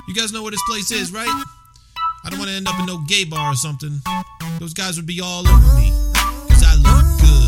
You guys know where this place is, right? I don't want to end up in no gay bar or something. Those guys would be all over me, cause I look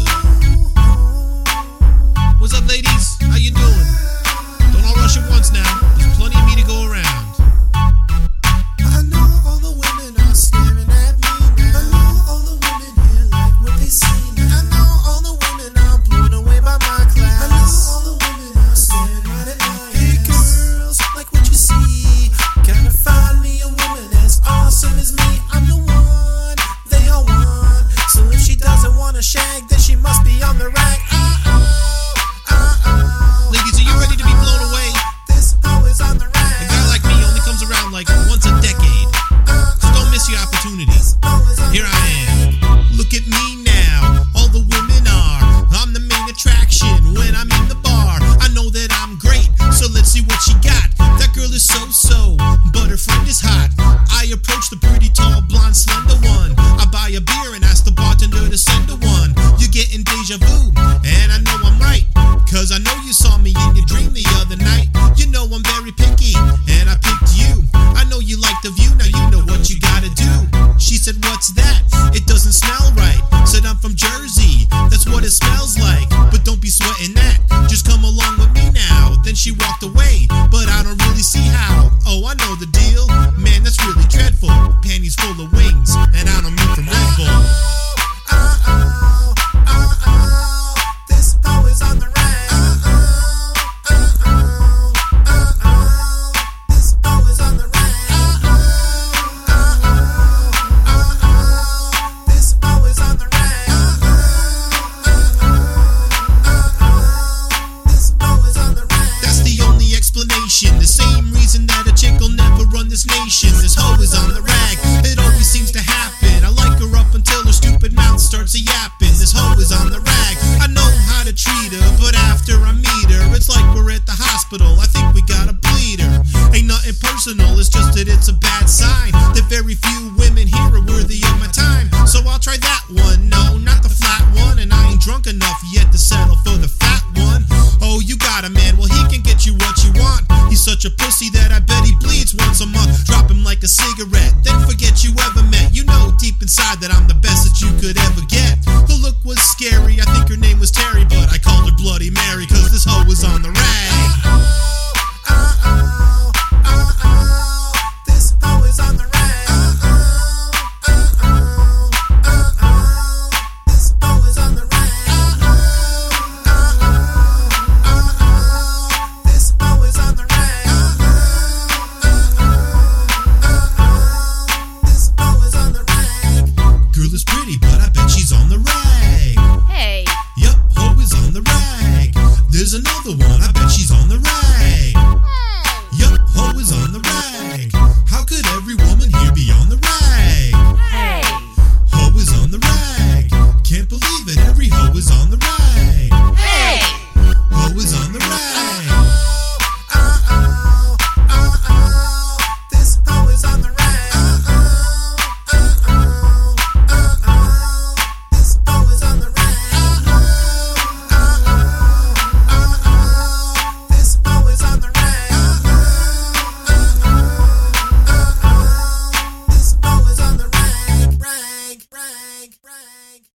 good. What's up, ladies? How you doing? Don't all rush at once now. There's plenty of me to go around. I know all the women are staring at me now. I know all the women here like what they see now. I know all the women are blown away by my class. I know all the women are staring right at my ass. Hey girls, like what you see. Gotta find me a woman as awesome as me. I'm the one they all want. So if she doesn't want a shag, then she must be on the rack. Ladies, are you ready to be blown away? This hoe is on the rack. A guy like me only comes around like once a decade. So don't miss your opportunity. Here I am. Look at me now. All the women are. I'm the main attraction when I'm in the bar. I know that I'm great, so let's see what she got. That girl is so, but her friend is hot. I approach the pretty tall, blonde, slender one. I buy a beer and ask the bartender to send her one. You're getting deja vu, and I know I'm right, cause I know you saw me in your dream the other night. You know I'm very picky, and I picked you. I know you like the view, now you know what you gotta do. She said, what's that? It doesn't smell right. Said, I'm from Jersey, that's what it smells like. But don't be sweating that, just come along with me now. Then she walked away, but I don't really see how. Oh, I know the deal, man, that's really dreadful. Panties full of wings, and I don't mean from Red Bull. This hoe is on the rack. This hoe is on the rack. This hoe is on the rack. This hoe is on the rack. That's the only explanation. The same reason that a chick will never run this nation. This hoe is on the rag. It always seems to happen. I like her up until her stupid mouth starts a yapping. This hoe is on the rag. I know how to treat her, but after I meet her, it's like we're at the hospital. I think we gotta bleed her. Ain't nothing personal, it's just that it's a bad sign that very few women here are worthy of my time. So I'll try that one. No, not the flat one. And I ain't drunk enough yet to settle for the fat one. Oh, you got a man, well he can get you what you want. He's such a pussy that I bet he bleeds once a month. Drop him like a cigarette, then forget you ever met. You know deep inside that I'm the best that you could ever get. Her look was scary, I think her name was Terry, but I called her Bloody Mary, cause this hoe was on the